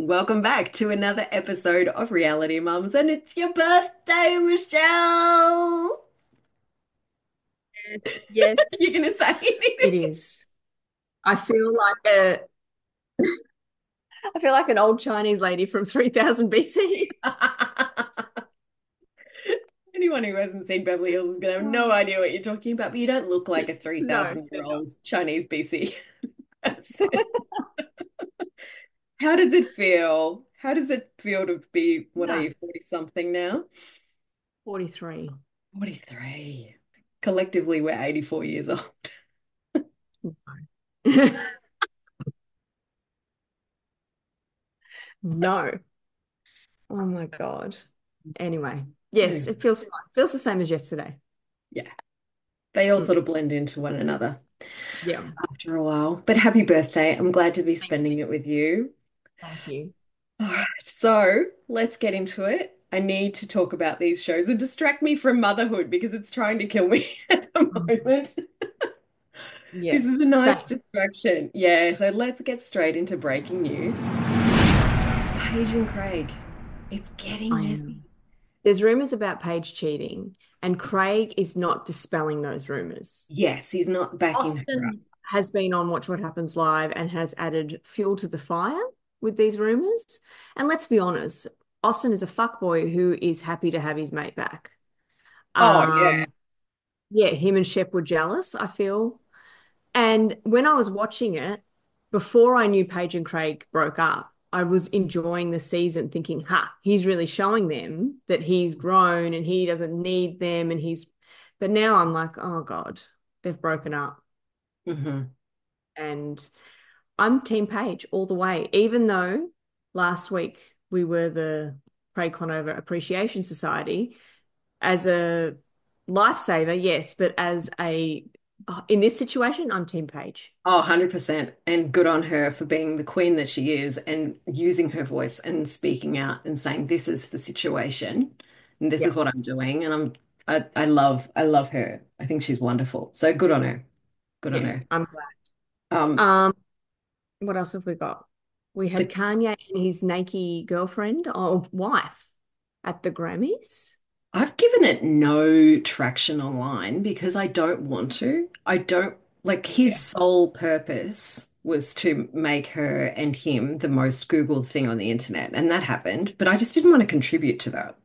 Welcome back to another episode of Reality Mums, and it's your birthday, Michelle. Yes, yes, You're gonna say it anything? is. I feel like a I feel like an old Chinese lady from 3000 BC. Anyone who hasn't seen Beverly Hills is gonna have no Oh. idea what you're talking about, but you don't look like a No, 3,000 they're year not. old Chinese BC. How does it feel? How does it feel to be, what are No, you, 40 something now? 43. 43. Collectively, we're 84 years old. No. Oh my God. Anyway, yes, Anyway, it feels fine. Feels the same as yesterday. yeah, they all Mm. sort of blend into one another Yeah. after a while. But happy birthday. I'm glad to be Thank spending it with you. thank you. All right, so let's get into it. I need to talk about these shows and distract me from motherhood because it's trying to kill me at the Mm. moment. This is Yes. a nice Same. distraction. Yeah, so let's get straight into breaking news. Paige and Craig, it's getting I know. messy. There's rumors about Paige cheating, and Craig is not dispelling those rumors. Yes, he's not backing her up. Austin has been on Watch What Happens Live and has added fuel to the fire with these rumors. And let's be honest, Austin is a fuckboy who is happy to have his mate back. Oh, yeah. Um, yeah, him and Shep were jealous, I feel. And when I was watching it, before I knew Paige and Craig broke up, I was enjoying the season thinking, ha, he's really showing them that he's grown and he doesn't need them. But now I'm like, oh God, they've broken up. Hmm. And I'm Team Page all the way, even though last week we were the Craig Conover Appreciation Society. As a lifesaver, yes, but in this situation, I'm Team Page. Oh, 100%. And good on her for being the queen that she is and using her voice and speaking out and saying, this is the situation and this is Yeah, what I'm doing. And I love her. I think she's wonderful. So good on her. Good on yeah, her. I'm glad. Um, Um, what else have we got? We had the Kanye and his naked girlfriend or wife at the Grammys. I've given it no traction online because I don't want to. I don't like his Yeah. sole purpose was to make her and him the most Googled thing on the internet. And that happened, but I just didn't want to contribute to that.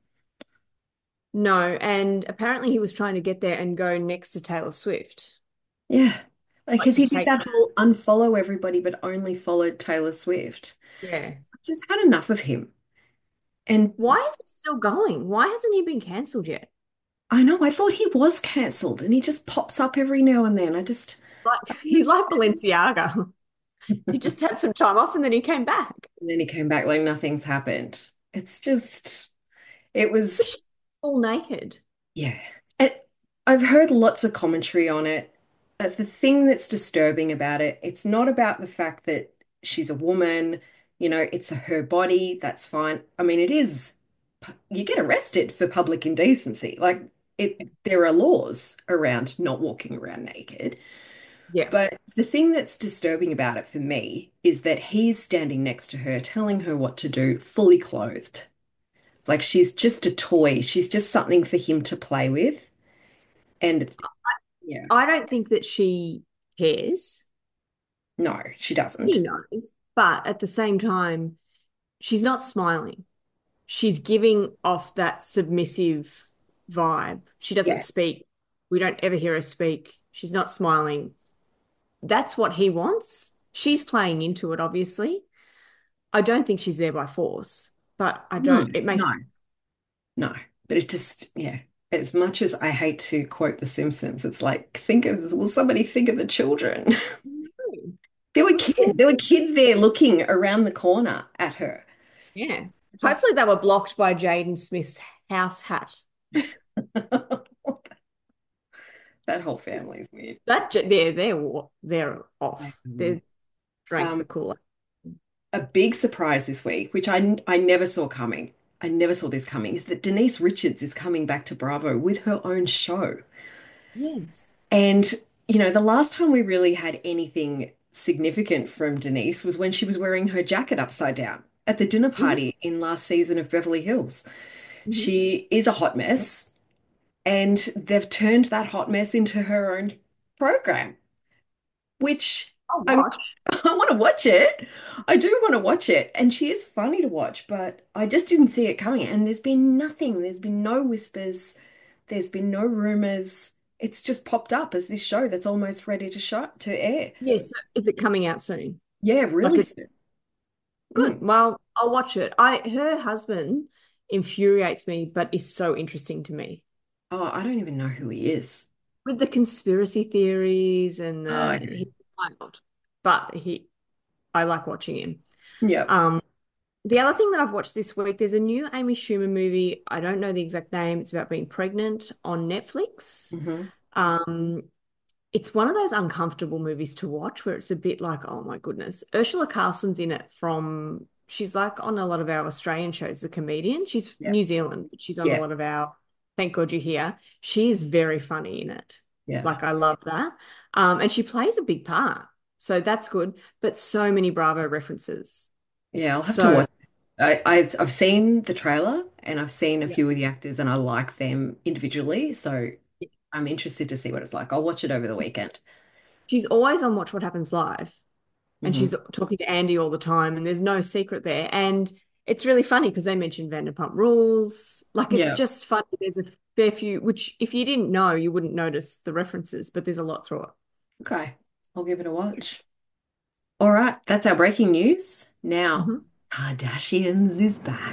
No, and apparently he was trying to get there and go next to Taylor Swift, Yeah. Like, like because to he did take that her. whole unfollow everybody, but only followed Taylor Swift. Yeah. I just had enough of him. And Why is it still going? Why hasn't he been cancelled yet? I know, I thought he was cancelled and he just pops up every now and then. Like I he's just, like Balenciaga. He just had some time off and then he came back. and then he came back like nothing's happened. It's just, it But was, she's all naked. yeah. And I've heard lots of commentary on it. The thing that's disturbing about it, it's not about the fact that she's a woman, it's her body, that's fine. I mean, it is, you get arrested for public indecency. Like there are laws around not walking around naked. Yeah. But the thing that's disturbing about it for me is that he's standing next to her, telling her what to do, fully clothed. Like she's just a toy. She's just something for him to play with. And yeah, I don't think that she cares. no, she He doesn't. knows. But at the same time, she's not smiling. She's giving off that submissive vibe. She doesn't Yeah. speak. We don't ever hear her speak. She's not smiling. That's what he wants. She's playing into it, obviously. I don't think she's there by force, but I No, don't, it makes no, no. But it just, yeah. As much as I hate to quote The Simpsons, it's like, will somebody think of the children? no. There They were were kids, four. there were kids there looking around the corner at her. Yeah. Just Hopefully they were blocked by Jaden Smith's house hat. that whole family is weird. They're I off. know. They drank the Um, Kool-Aid. a big surprise this week, which I never saw coming. I never saw this coming, is that Denise Richards is coming back to Bravo with her own show. Yes. And, the last time we really had anything significant from Denise was when she was wearing her jacket upside down. at the dinner Mhm. party in last season of Beverly Hills. Mhm. She is a hot mess, and they've turned that hot mess into her own program, which I'll I'm watch. I want to watch it. I do want to watch it, and she is funny to watch, but I just didn't see it coming. And there's been nothing. There's been no whispers. There's been no rumors. It's just popped up as this show that's almost ready to air. Yes. Is it coming out soon? Yeah, Like really it's soon. good. Mm. Well, I'll watch it. Her husband infuriates me, but is so interesting to me Oh, I don't even know who he is. with the conspiracy theories and Oh, the okay. he's wild, but I like watching him. Yep. Um, the other thing that I've watched this week, there's a new Amy Schumer movie. I don't know the exact name. It's about being pregnant on Netflix. Hmm. Um, it's one of those uncomfortable movies to watch where it's a bit like, oh my goodness. Ursula Carlson's in it she's like on a lot of our Australian shows, the comedian. She's Yeah. New Zealand, but she's on a Yeah. lot of our, Thank God You're Here. She is very funny in it. Yeah. Like I love that. And she plays a big part. So that's good, but so many Bravo references. Yeah, I'll have to So watch. I've seen the trailer and I've seen a yeah, few of the actors and I like them individually, so I'm interested to see what it's like. I'll watch it over the weekend. she's always on Watch What Happens Live. And Hmm. she's talking to Andy all the time, and there's no secret there. And it's really funny because they mention Vanderpump Rules. Like it's Yeah. just funny. There's a fair few, which if you didn't know, you wouldn't notice the references, but there's a lot through it. Okay. I'll give it a watch. All right, that's our breaking news. Now, Mhm. Kardashians is back.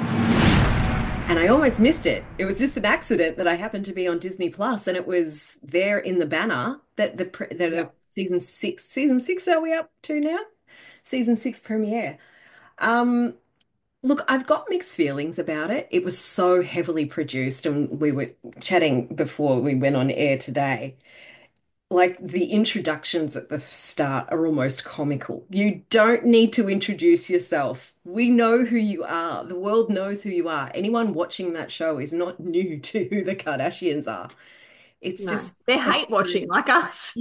And I almost missed it. It was just an accident that I happened to be on Disney Plus, and it was there in the banner that Yeah. the season six are we up to now? Season six premiere. Um, Look, I've got mixed feelings about it. It was so heavily produced, and we were chatting before we went on air today. Like the introductions at the start are almost comical. You don't need to introduce yourself. We know who you are. The world knows who you are. Anyone watching that show is not new to who the Kardashians are. It's No, just they're so hate watching like us.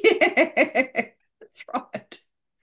yeah, that's right.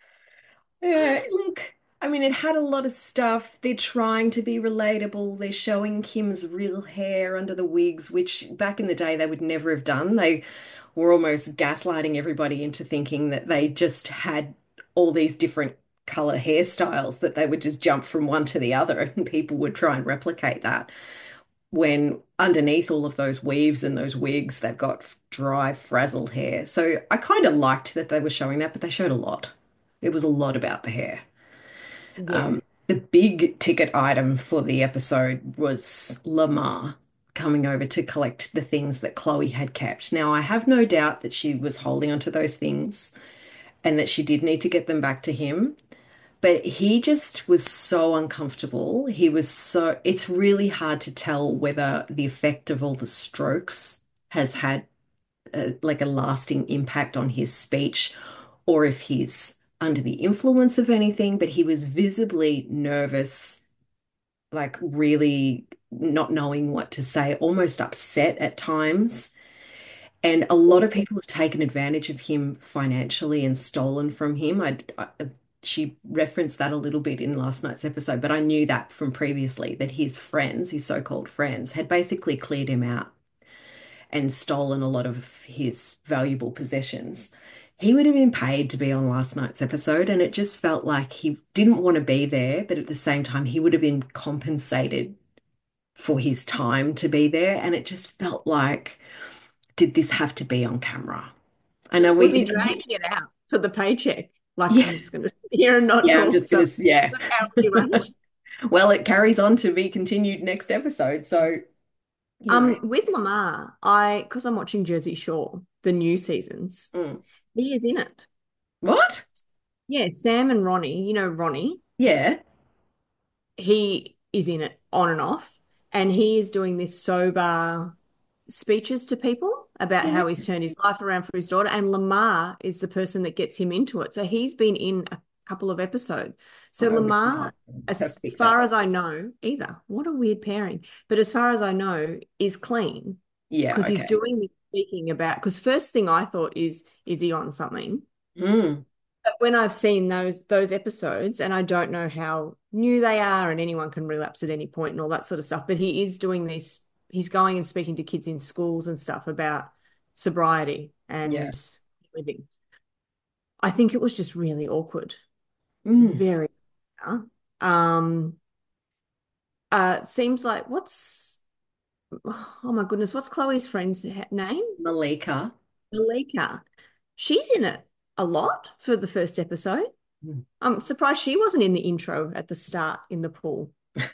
Yeah, look, I mean, it had a lot of stuff. They're trying to be relatable. They're showing Kim's real hair under the wigs, which back in the day they would never have done. They were almost gaslighting everybody into thinking that they just had all these different color hairstyles that they would just jump from one to the other, and people would try and replicate that. When underneath all of those weaves and those wigs, they've got dry, frazzled hair. So I kind of liked that they were showing that, but they showed a lot. It was a lot about the hair. Yeah. The big ticket item for the episode was Lamar coming over to collect the things that Chloe had kept. Now, I have no doubt that she was holding onto those things and that she did need to get them back to him. But he just was so uncomfortable. It's really hard to tell whether the effect of all the strokes has had like a lasting impact on his speech or if he's under the influence of anything, but he was visibly nervous, like really not knowing what to say, almost upset at times. And a lot of people have taken advantage of him financially and stolen from him. She referenced that a little bit in last night's episode, but I knew that from previously that his friends, his so-called friends, had basically cleared him out and stolen a lot of his valuable possessions. He would have been paid to be on last night's episode, and it just felt like he didn't want to be there, but at the same time, he would have been compensated for his time to be there. And it just felt like, did this have to be on camera? I know Was he dragging it out for the paycheck? Like, yeah, I'm just going to sit here and not yeah, I'm talk. just So, gonna, yeah. is that how he ran it? Well, it carries on to be continued next episode. So, With Lamar, because I'm watching Jersey Shore, the new seasons, mm. he is in it. What? Yeah, Sam and Ronnie, Ronnie, Yeah. he is in it on and off, and he is doing this sober speeches to people about Yeah. how he's turned his life around for his daughter. And Lamar is the person that gets him into it. So he's been in a couple of episodes. So I would Lamar, not as have picked that far up. as I know, either. What a weird pairing. But as far as I know, is clean Yeah, because he's okay. doing this speaking about. Because first thing I thought is he on something? Hmm. But when I've seen those episodes, and I don't know how new they are, and anyone can relapse at any point and all that sort of stuff, but he is doing this. He's going and speaking to kids in schools and stuff about sobriety Yeah. and living. I think it was just really awkward, Mm. very. Um, seems like oh my goodness, what's Chloe's friend's name? Malika. Malika. She's in it a lot for the first episode. Mm. I'm surprised she wasn't in the intro at the start in the pool.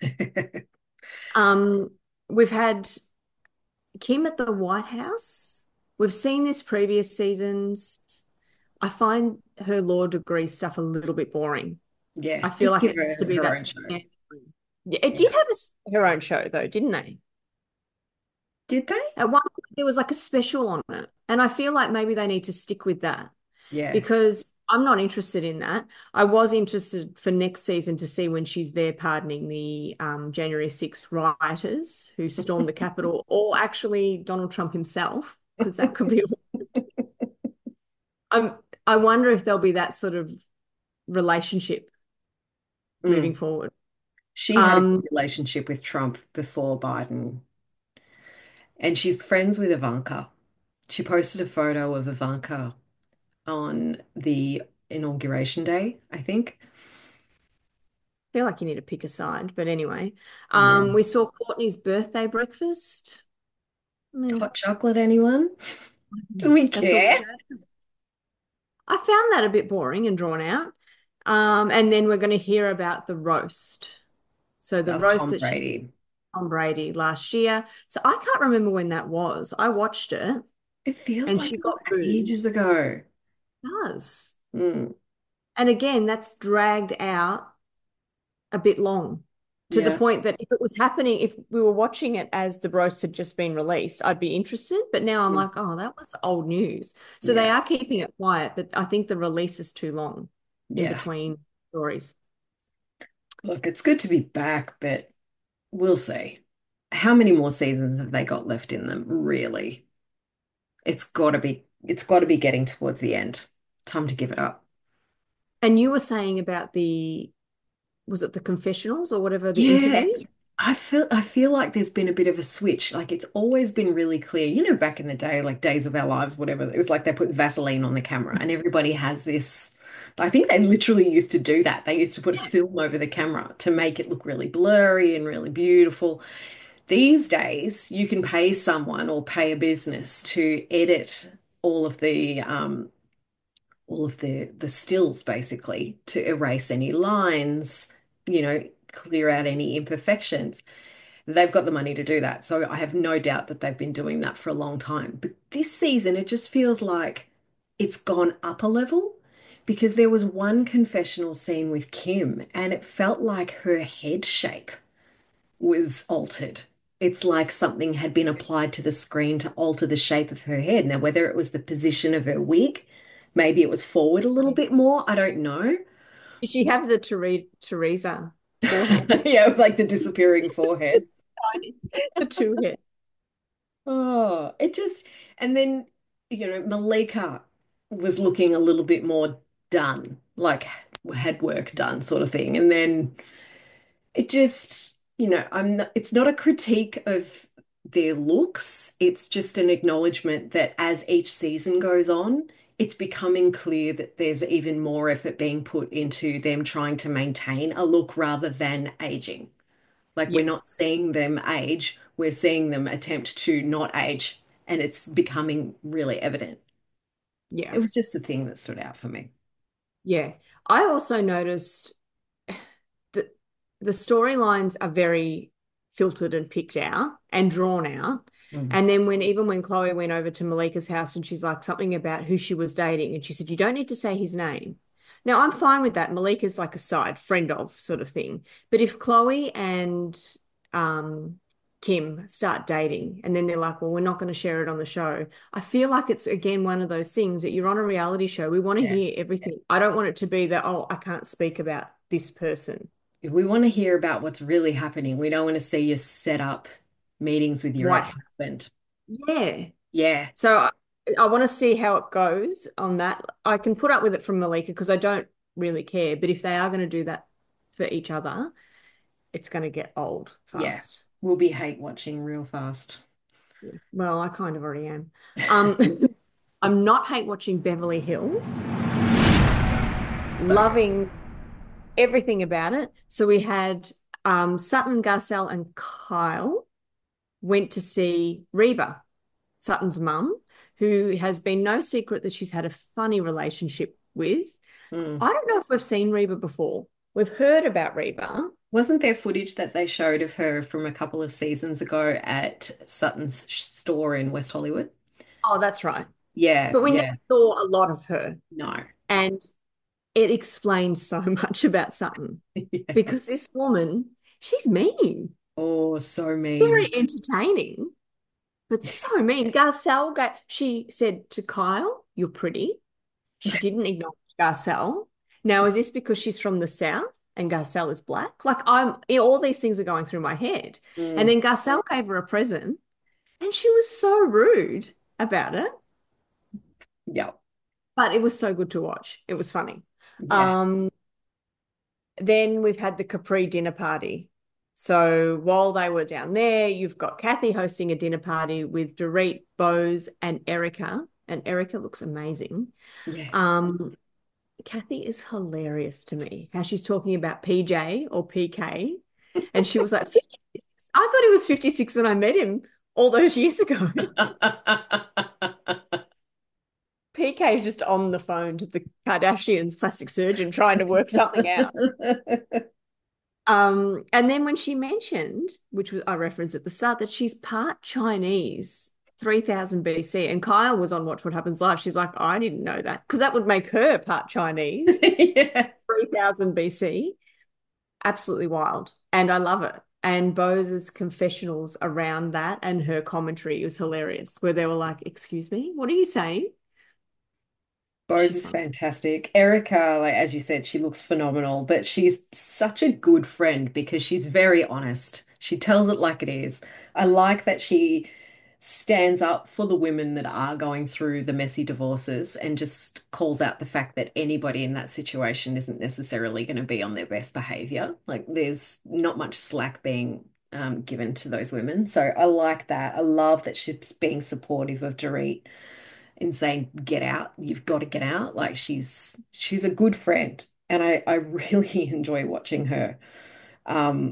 We've had Kim at the White House. We've seen this previous seasons. I find her law degree stuff a little bit boring. Yeah, I feel just like give it has to her be her that own show. standard. Yeah, it did Yeah. have her own show though, didn't they? Did they? At one point, there was like a special on it. And I feel like maybe they need to stick with that Yeah. because I'm not interested in that. I was interested for next season to see when she's there pardoning the January 6th rioters who stormed the Capitol, or actually Donald Trump himself, because that could be. Um, I wonder if there'll be that sort of relationship moving Mm. forward. She had a good Um, relationship with Trump before Biden, and she's friends with Ivanka. She posted a photo of Ivanka on the inauguration day, I think. feel like you need to pick a side, but anyway, Yeah. we saw Courtney's birthday breakfast. Meh, Hot chocolate, anyone? Do we that's all she care? had. I found that a bit boring and drawn out. And then we're going to hear about the roast. So the Of roast Tom that she Brady. on Brady last year. So I can't remember when that was. I watched it It feels and like she it was got booed. ages ago. It does. Mm. And again, that's dragged out a bit long to the Yeah. point that if it was happening, if we were watching it as the roast had just been released, I'd be interested. But now I'm Mm. like, oh, that was old news. So they Yeah. are keeping it quiet, but I think the release is too long in Yeah. between stories. Look, it's good to be back, but we'll see. How many more seasons have they got left in them, really? It's got to be getting towards the end. Time to give it up. And you were saying about was it the confessionals or whatever, the Yeah, interviews? I feel like there's been a bit of a switch. Like it's always been really clear. Back in the day, like Days of Our Lives, whatever, it was like they put Vaseline on the camera and everybody has this. I think they literally used to do that. They used to put a Yeah. film over the camera to make it look really blurry and really beautiful. These days, you can pay someone or pay a business to edit all of the stills basically to erase any lines, clear out any imperfections. They've got the money to do that. So I have no doubt that they've been doing that for a long time. But this season, it just feels like it's gone up a level because there was one confessional scene with Kim and it felt like her head shape was altered. It's like something had been applied to the screen to alter the shape of her head. Now, whether it was the position of her wig, maybe it was forward a little bit more, I don't know. Did she have the Teresa forehead? Yeah, like the disappearing forehead. The two head. Oh, and then, Malika was looking a little bit more done, like had work done sort of thing. And then it just, it's not a critique of their looks. It's just an acknowledgement that as each season goes on, it's becoming clear that there's even more effort being put into them trying to maintain a look rather than aging. Like we're Yeah. not seeing them age, we're seeing them attempt to not age, and it's becoming really evident. It Yeah. was just a thing that stood out for me. Yeah. I also noticed that the storylines are very filtered and picked out and drawn out. Mm. And then even when Chloe went over to Malika's house and she's like something about who she was dating, and she said, you don't need to say his name. Now I'm fine with that. Malika's like a side friend of sort of thing. But if Chloe and um Kim start dating and then they're like, well, we're not going to share it on the show. I feel like it's again one of those things that you're on a reality show. We want to Yeah. hear everything. I don't want it to be that, oh, I can't speak about this person. We want to hear about what's really happening. We don't want to see you set up meetings with your White. ex-husband. Yeah. Yeah. So I want to see how it goes on that. I can put up with it from Malika because I don't really care. But if they are going to do that for each other, it's going to get old Yeah, fast. we'll be hate watching real fast. Yeah. Well, I kind of already am. Um, I'm not hate watching Beverly Hills. So Loving everything about it. So we had Sutton, Garcelle, and Kyle went to see Reba, Sutton's mum, who has been no secret that she's had a funny relationship with. mm. I don't know if we've seen Reba before. We've heard about Reba. Wasn't there footage that they showed of her from a couple of seasons ago at Sutton's store in West Hollywood? Oh, that's right. Yeah, But we never yeah. saw a lot of her. No. And it explains so much about Sutton Yeah. because this woman, she's mean, Oh, so mean. very entertaining, but so mean. Garcelle, she said to Kyle, "You're pretty." She didn't acknowledge Garcelle. Now, is this because she's from the South and Garcelle is black? Like all these things are going through my head. And Mm. then Garcelle gave her a present and she was so rude about it, Yeah. but it was so good to watch. It was funny. Yeah. Um, then we've had the Capri dinner party. So while they were down there, you've got Kathy hosting a dinner party with Dorit, Bose, and Erica. And Erica looks amazing. Yeah. Um, Kathy is hilarious to me. How she's talking about PJ or PK. And she was like, 56. I thought he was 56 when I met him all those years ago. PK is just on the phone to the Kardashians plastic surgeon trying to work something out. And then when she mentioned, which was I referenced at the start, that she's part Chinese, 3000 BC, and Kyle was on Watch What Happens Live. She's like, I didn't know that because that would make her part Chinese, Yeah. 3000 BC. Absolutely wild. And I love it. And Bose's confessionals around that and her commentary was hilarious, where they were like, "Excuse me, what are you saying?" Bose She's is fun. fantastic. Erica, like as you said, she looks phenomenal, but she's such a good friend because she's very honest. She tells it like it is. I like that she stands up for the women that are going through the messy divorces and just calls out the fact that anybody in that situation isn't necessarily going to be on their best behavior. Like there's not much slack being given to those women. So I like that. I love that she's being supportive of Dorit and saying, get out, you've got to get out. Like she's a good friend. And I really enjoy watching her. Um,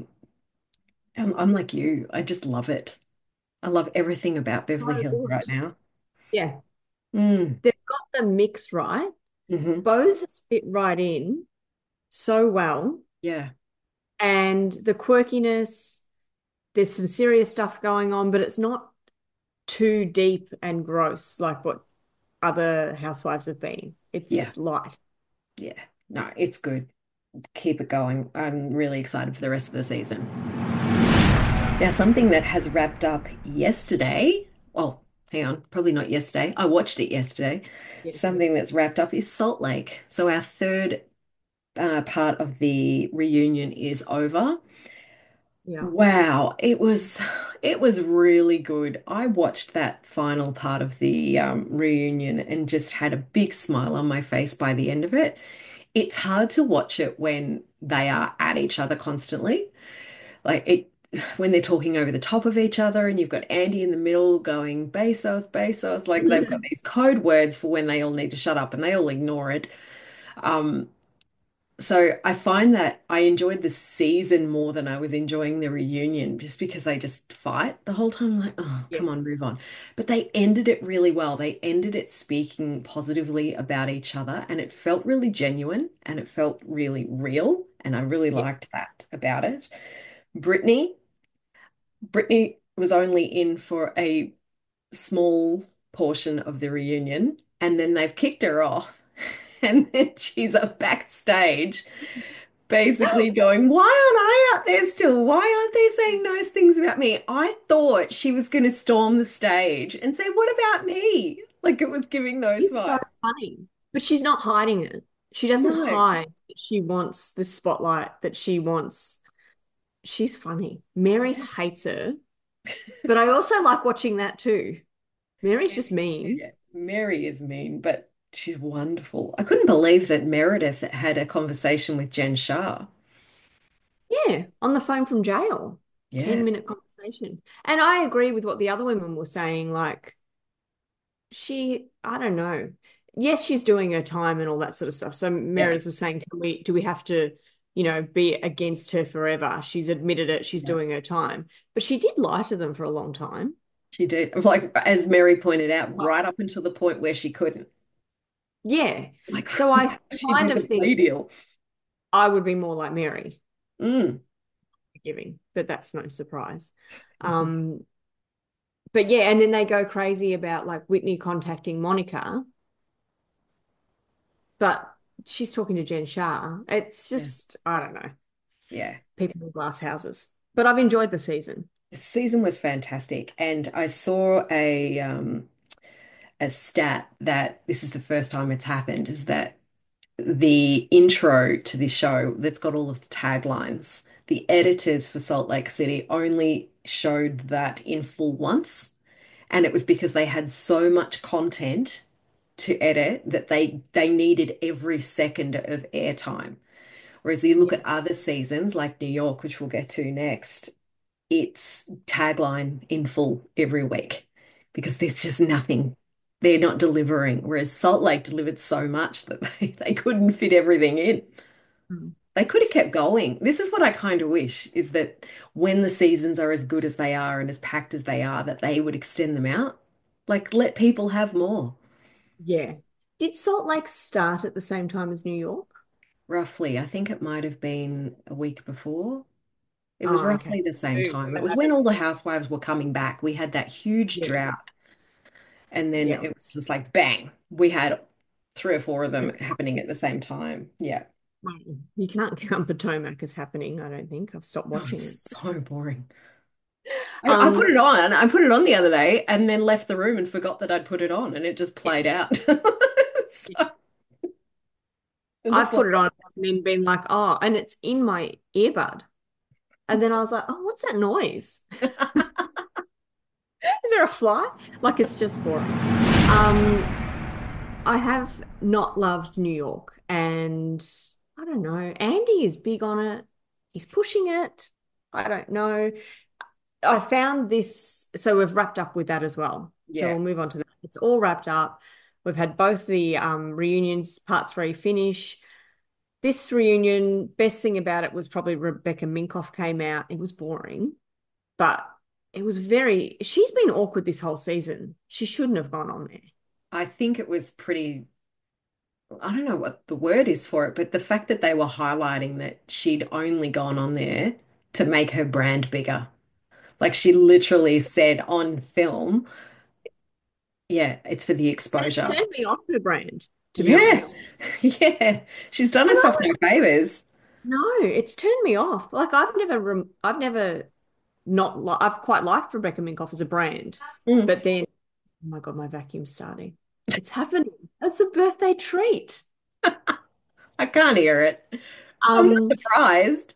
I'm like you. I just love it. I love everything about Beverly So Hills good. right now. Yeah. Mm, They've got the mix right. hmm. Bose has fit right in so well. Yeah. And the quirkiness, there's some serious stuff going on, but it's not too deep and gross like what other housewives have been. Yeah. It's light. Yeah. No, it's good. Keep it going. I'm really excited for the rest of the season. Now, something that has wrapped up yesterday, well, hang on, probably not yesterday. I watched it yesterday. Yes. Something that's wrapped up is Salt Lake. So our third part of the reunion is over. Yeah. Wow, it was really good. I watched that final part of the reunion and just had a big smile on my face by the end of it. It's hard to watch it when they are at each other constantly. Like it when they're talking over the top of each other and you've got Andy in the middle going Bezos, Bezos, like they've got these code words for when they all need to shut up and they all ignore it. Um, so I find that I enjoyed the season more than I was enjoying the reunion just because they just fight the whole time. I'm like, oh, Yeah. come on, move on. But they ended it really well. They ended it speaking positively about each other and it felt really genuine and it felt really real. And I really Yeah. liked that about it. Brittany, Brittany was only in for a small portion of the reunion and then they've kicked her off. And then she's up backstage basically going, why aren't I out there still? Why aren't they saying nice things about me? I thought she was going to storm the stage and say, what about me? Like it was giving those She's so vibes. funny, but she's not hiding it. She doesn't No. hide that she wants the spotlight, that she wants. She's funny. Mary hates her, but I also like watching that too. Mary's just mean. Mary is mean, but she's wonderful. I couldn't believe that Meredith had a conversation with Jen Shah. Yeah, on the phone from jail. Yeah, 10-minute conversation. And I agree with what the other women were saying. Like, I don't know. Yes, she's doing her time and all that sort of stuff. So yeah, Meredith was saying, do we have to, be against her forever? She's admitted it. She's yeah. doing her time. But she did lie to them for a long time. She did. Like, as Mary pointed out, Well, right up until the point where she couldn't. yeah. Like, So I she kind did of a plea think deal. I would be more like Mary, Mm. giving, but that's no surprise. Um, but yeah, and then they go crazy about like Whitney contacting Monica, but she's talking to Jen Shah. It's Yeah, just, I don't know, yeah. people in glass houses. But I've enjoyed the season. The season was fantastic, and I saw a stat that this is the first time it's happened, is that the intro to this show that's got all of the taglines, the editors for Salt Lake City only showed that in full once. And it was because they had so much content to edit that they needed every second of airtime. Whereas you look Yeah. at other seasons like New York, which we'll get to next, it's tagline in full every week because there's just nothing. They're not delivering. Whereas Salt Lake delivered so much that they couldn't fit everything in. Mm. They could have kept going. This is what I kind of wish is that when the seasons are as good as they are and as packed as they are, that they would extend them out. Like let people have more. Yeah. Did Salt Lake start at the same time as New York? Roughly, I think it might have been a week before. It was Oh, okay. roughly the same Ooh, time. It so was when all the housewives were coming back. We had that huge yeah, drought. And then yeah. it was just like bang, we had three or four of them happening at the same time. Yeah. You can't count Potomac as happening, I don't think. I've stopped Oh, watching it. it's so boring. I put Um, it on. I put it on the other day and then left the room and forgot that I'd put it on and it just yeah, played out. yeah. So it looks I've like put it on and then been like, oh, and it's in my earbud. And then I was like, oh, what's that noise? Is there a fly? Like it's just boring. Um, I have not loved New York, and I don't know. Andy is big on it. He's pushing it. I don't know. I found this, so we've wrapped up with that as well. So yeah. we'll move on to that. It's all wrapped up. We've had both the reunions, part three, finish. This reunion, best thing about it was probably Rebecca Minkoff came out. It was boring, but it was she's been awkward this whole season. She shouldn't have gone on there. I think it was pretty, I don't know what the word is for it, but the fact that they were highlighting that she'd only gone on there to make her brand bigger. Like she literally said on film, yeah, it's for the And it's exposure. turned me off her brand, to be Yeah. honest. Yeah. She's done And herself I'm no favors. no, it's turned me off. Like I've never not li I've quite liked Rebecca Minkoff as a brand, Mm, but then oh my God, my vacuum's starting. It's happening. That's a birthday treat. I can't hear it. I'm not Um, surprised.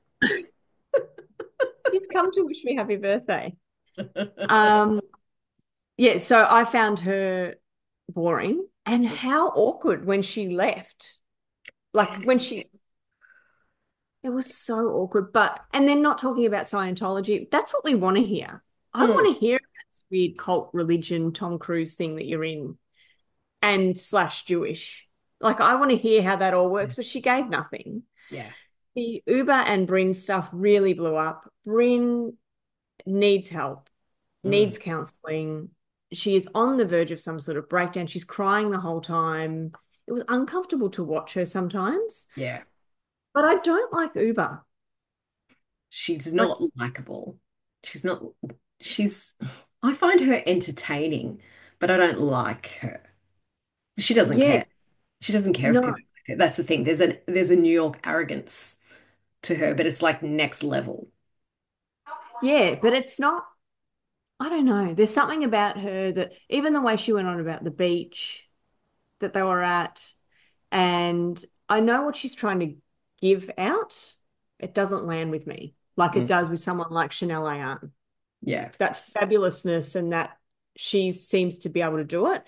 she's come to wish me happy birthday. Um, yeah, so I found her boring and how awkward when she left. Like when it was so awkward. But, and then not talking about Scientology. That's what we want to hear. I Mm, want to hear about this weird cult religion, Tom Cruise thing that you're in and slash Jewish. Like, I want to hear how that all works, but she gave nothing. yeah. The Uber and Bryn stuff really blew up. Bryn needs help, Mm, needs counseling. She is on the verge of some sort of breakdown. She's crying the whole time. It was uncomfortable to watch her sometimes, yeah. but I don't like Uber. She's Like, not likable. She's not, she's, I find her entertaining, but I don't like her. She doesn't yeah, care. She doesn't care if no, people like her. That's the thing. There's a New York arrogance to her, but it's like next level. yeah, but it's not, I don't know. There's something about her that even the way she went on about the beach that they were at, and I know what she's trying to give out. It doesn't land with me like it Mm, does with someone like Chanel Ayan. yeah. That fabulousness and that she seems to be able to do it.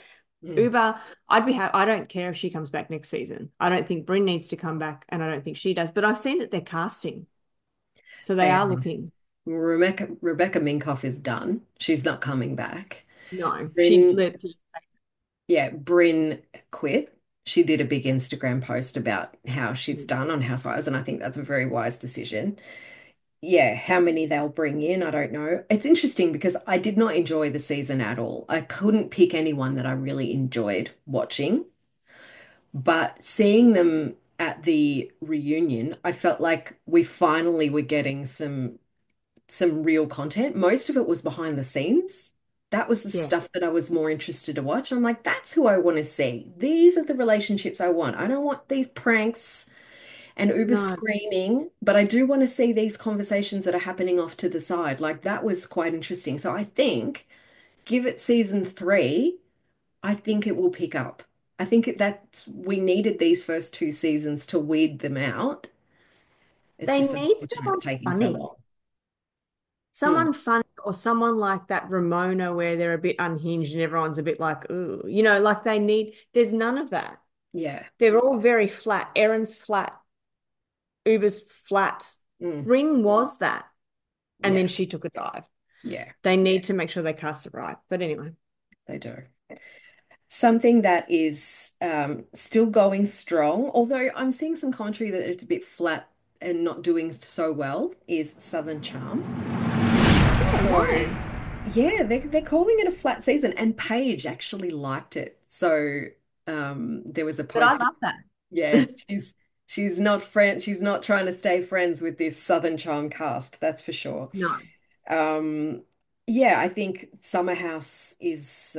Mm. Uber, I don't care if she comes back next season. I don't think Brynn needs to come back, and I don't think she does. But I've seen that they're casting, so they They are are. looking. Rebecca Minkoff is done. She's not coming back. No, she Bryn, let. yeah, Bryn quit. She did a big Instagram post about how she's done on Housewives, and I think that's a very wise decision. Yeah, how many they'll bring in, I don't know. It's interesting because I did not enjoy the season at all. I couldn't pick anyone that I really enjoyed watching, but seeing them at the reunion, I felt like we finally were getting some real content. Most of it was behind the scenes. That was the Yeah, stuff that I was more interested to watch. I'm like, that's who I want to see. These are the relationships I want. I don't want these pranks and Uber no, screaming, but I do want to see these conversations that are happening off to the side. Like that was quite interesting. So I think give it season three, I think it will pick up. I think that we needed these first two seasons to weed them out. It's they just need unfortunate it's someone taking so funny. long. Hmm. Someone funny or someone like that Ramona where they're a bit unhinged and everyone's a bit like, ooh, like there's none of that. Yeah. They're all very flat. Erin's flat, Uber's flat. Mm. Ring was that. And Yeah. then she took a dive. Yeah. They need to make sure they cast it right. But anyway, They do. Something that is still going strong, although I'm seeing some commentary that it's a bit flat and not doing so well, is Southern Charm. yeah, So why? yeah, they're calling it a flat season, and Paige actually liked it. So there was a But I post. love that. Yeah, she's not friend. She's not trying to stay friends with this Southern Charm cast. That's for sure. No. Um, yeah, I think Summer House is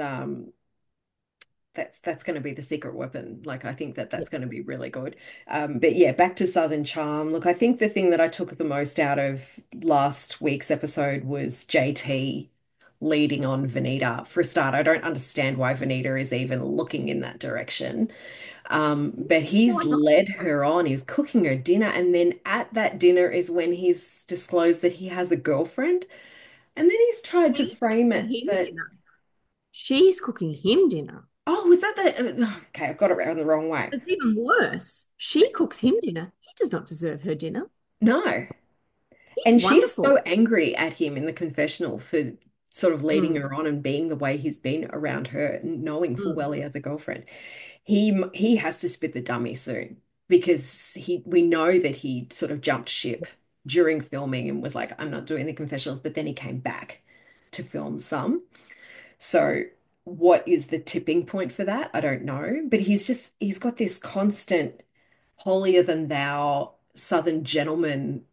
that's going to be the secret weapon. Like I think that Yeah. that's going to be really good. But yeah, back to Southern Charm. Look, I think the thing that I took the most out of last week's episode was JT leading on Vanita. For a start, I don't understand why Vanita is even looking in that direction. But he's Why not? led her on. He's cooking her dinner, and then at that dinner is when he's disclosed that he has a girlfriend. And then he's tried to She's frame cooking it him that, dinner. She's cooking him dinner. oh, was that the, okay, I've got it around the wrong way. It's even worse. She cooks him dinner. He does not deserve her dinner. No. He's And she's wonderful. so angry at him in the confessional for sort of leading Mm, her on and being the way he's been around her, knowing full mm. well he has a girlfriend. He has to spit the dummy soon because he we know that he sort of jumped ship during filming and was like, I'm not doing the confessionals, but then he came back to film some. So what is the tipping point for that? I don't know. But he's got this constant holier than thou Southern gentleman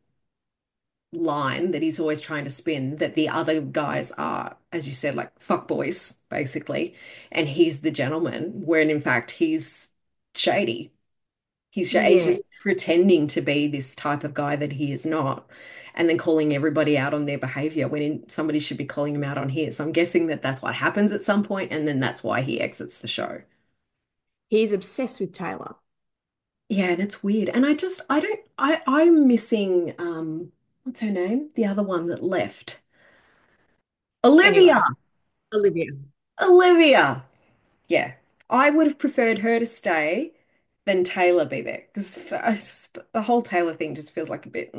line that he's always trying to spin that the other guys are, as you said, like fuck boys, basically. And he's the gentleman, when in fact he's shady. He's Yeah. just pretending to be this type of guy that he is not, and then calling everybody out on their behavior when somebody should be calling him out on his. So I'm guessing that that's what happens at some point, and then that's why he exits the show. He's obsessed with Taylor. Yeah, and it's weird. And I don't I'm missing what's her name? The other one that left. Olivia. Anyway, Olivia. Olivia. Yeah. I would have preferred her to stay than Taylor be there because the whole Taylor thing just feels like a bit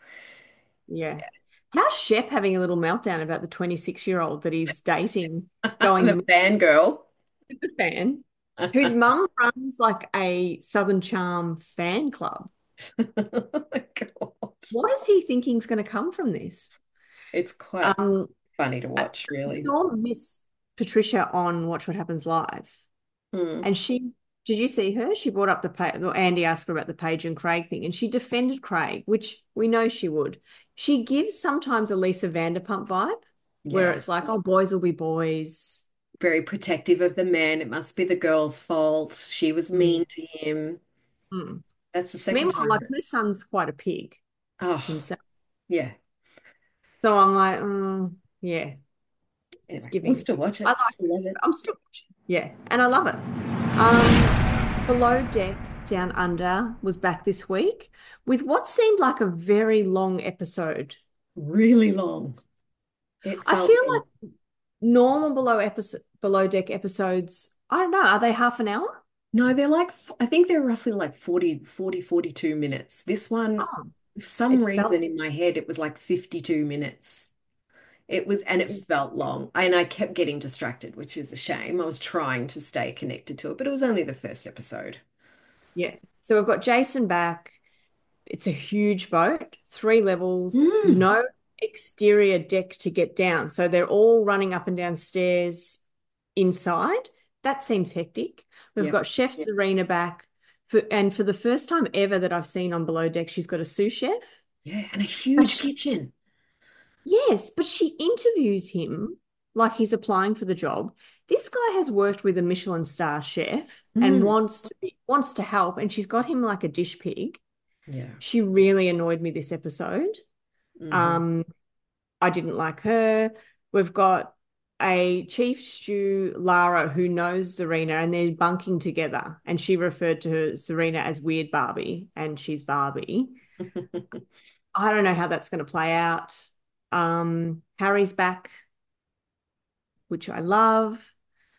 Yeah. How's Shep having a little meltdown about the 26-year-old that he's dating, the going fangirl. with the fan, whose mum runs like a Southern Charm fan club? Oh my God. What is he thinking is going to come from this? It's quite Um, funny to I watch, really. saw Miss Patricia on Watch What Happens Live, Hmm. and did you see her? She brought up Andy asked her about the Paige and Craig thing, and she defended Craig, which we know she would. She gives sometimes a Lisa Vanderpump vibe, where Yeah. it's like, oh, boys will be boys. Very protective of the men. It must be the girl's fault. She was Mm, mean to him. mm. That's the second Meanwhile, time like that, her son's quite a pig oh, himself. yeah. So I'm like, yeah, it's Anyway, we'll giving. still watch I it. like Still love it. it. I'm still watching. Yeah, and I love it. Below Deck Down Under was back this week with what seemed like a very long episode. Really long. It I felt feel long. like normal Below Deck episodes I don't know. Are they half an hour? No, they're like, I think they're roughly like 42 minutes. This one, Oh, for some it reason felt. in my head, it was like 52 minutes. It was, and it felt long. And I kept getting distracted, which is a shame. I was trying to stay connected to it, but it was only the first episode. Yeah. So we've got Jason back. It's a huge boat, 3 levels, Mm. no exterior deck to get down. So they're all running up and down stairs inside. That seems hectic. We've Yep. got Chef Serena back. And for the first time ever that I've seen on Below Deck, she's got a sous chef. Yeah. And a But huge she, kitchen. yes, but she interviews him like he's applying for the job. This guy has worked with a Michelin star chef and Mm. wants to help, and she's got him like a dish pig. Yeah. She really annoyed me this episode. Hmm. Um, I didn't like her. We've got a chief stew, Lara, who knows Serena, and they're bunking together. And she referred to her, Serena as Weird Barbie, and she's Barbie. I don't know how that's going to play out. Harry's back, which I love.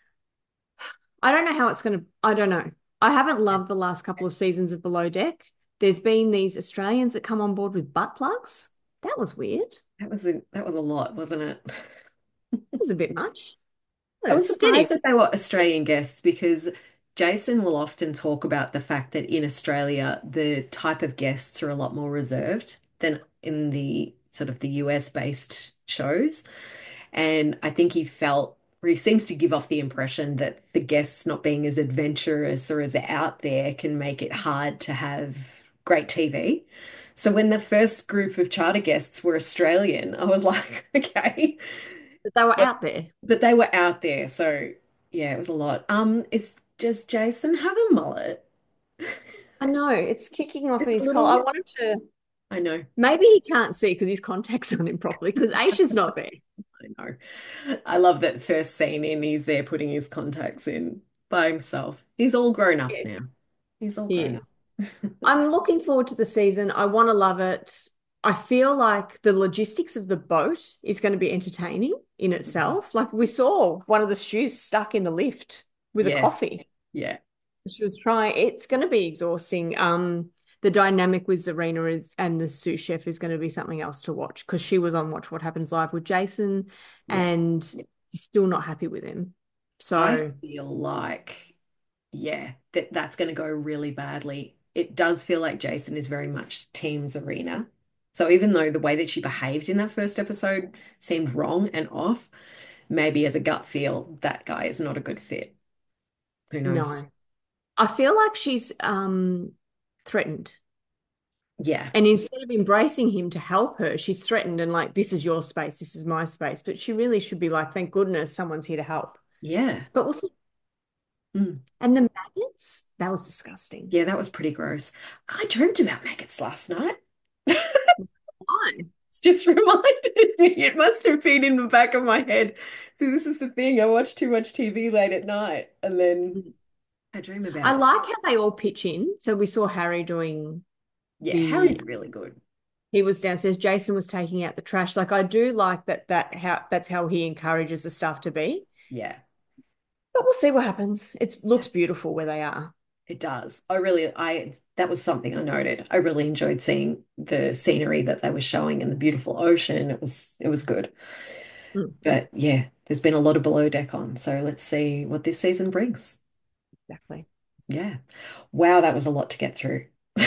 I don't know how it's going to, I don't know. I haven't loved the last couple of seasons of Below Deck. There's been these Australians that come on board with butt plugs. That was weird. It That was a lot, wasn't it? was a bit much. I was Steady. surprised that they were Australian guests because Jason will often talk about the fact that in Australia, the type of guests are a lot more reserved than in the sort of the US based shows. And I think he felt, or he seems to give off the impression that the guests not being as adventurous or as out there can make it hard to have great TV. So when the first group of charter guests were Australian, I was like, okay. But they were But out there. but they were out there, so yeah, it was a lot. Does Jason have a mullet? I know it's kicking off in Just a his little collar. I bit. wanted to. I know, Maybe he can't see because his contacts on him properly because Aisha's not there. I know. I love that first scene in, he's there putting his contacts in by himself. He's all grown up Yeah, now. He's all he grown is. up. I'm looking forward to the season. I want to love it. I feel like the logistics of the boat is going to be entertaining in Mhm. itself. Like we saw one of the stews stuck in the lift with a Yes. coffee. Yeah. She was trying. It's going to be exhausting. The dynamic with Zarina is and the sous chef is going to be something else to watch because she was on Watch What Happens Live with Jason, Yeah. and she's still not happy with him. I So feel like, yeah, that's going to go really badly. It does feel like Jason is very much Team Zarina. So even though the way that she behaved in that first episode seemed wrong and off, maybe as a gut feel, that guy is not a good fit. Who knows? no, I feel like she's threatened, Yeah. and instead of embracing him to help her, she's threatened and like, "This is your space. This is my space." But she really should be like, "Thank goodness someone's here to help." Yeah. But we'll see. Mm. And the maggots, that was disgusting. Yeah, that was pretty gross. I dreamt about maggots last night. Why? It's just reminded me. It must have been in the back of my head. See, this is the thing. I watch too much TV late at night and then I dream I about, like how they all pitch in. So we saw Harry doing yeah, the Harry's really good. he was downstairs, Jason was taking out the trash. Like I do like that's how he encourages the stuff to be. Yeah. But we'll see what happens. It looks beautiful where they are. It does. That was something I noted. I really enjoyed seeing the scenery that they were showing and the beautiful ocean. It was good. Mm, But yeah, there's been a lot of below deck on. So let's see what this season brings. exactly. Yeah. Wow, that was a lot to get through.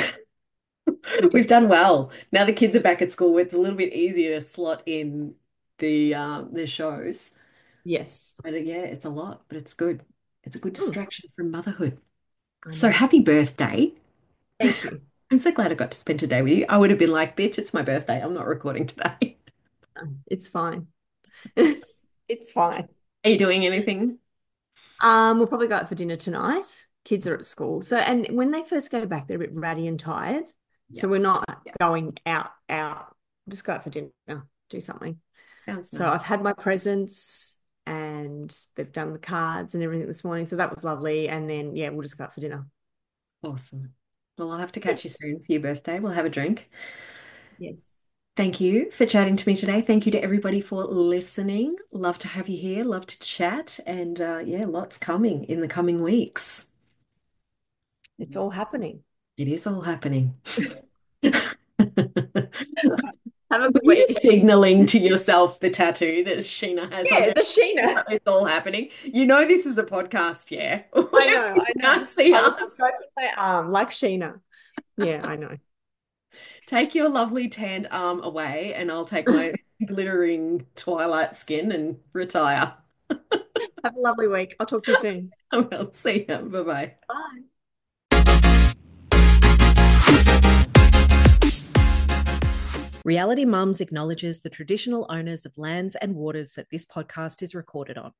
We We've did. done well. Now the kids are back at school, it's a little bit easier to slot in the shows. Yes. But yeah, it's a lot, but it's good. It's a good Mm, distraction from motherhood. I So know. happy birthday. Thank you. I'm so glad I got to spend today with you. I would have been like, bitch, it's my birthday. I'm not recording today. It's fine. It's fine. Are you doing anything? We'll probably go out for dinner tonight. Kids are at school. So, and when they first go back, they're a bit ratty and tired. Yeah. So we're not Yeah. going out. Just go out for dinner, do something. Sounds So I've nice. had my presents and they've done the cards and everything this morning. So that was lovely. And then, yeah, we'll just go out for dinner. Awesome. Well, I'll have to Yeah. catch you soon for your birthday. We'll have a drink. Yes. Thank you for chatting to me today. Thank you to everybody for listening. Love to have you here. Love to chat. And yeah, lots coming in the coming weeks. It's all happening. It is all happening. Have a Were good you week. signaling to yourself the tattoo that Sheena has on Yeah, her? the Sheena. It's all happening. You know this is a podcast, yeah? I know, You I know. can't see I was us. stroking my arm like Sheena. Yeah, I know. Take your lovely tanned arm away, and I'll take my glittering twilight skin and retire. Have a lovely week. I'll talk to you soon. I will see you. Bye-bye. Bye. Reality Mums acknowledges the traditional owners of lands and waters that this podcast is recorded on,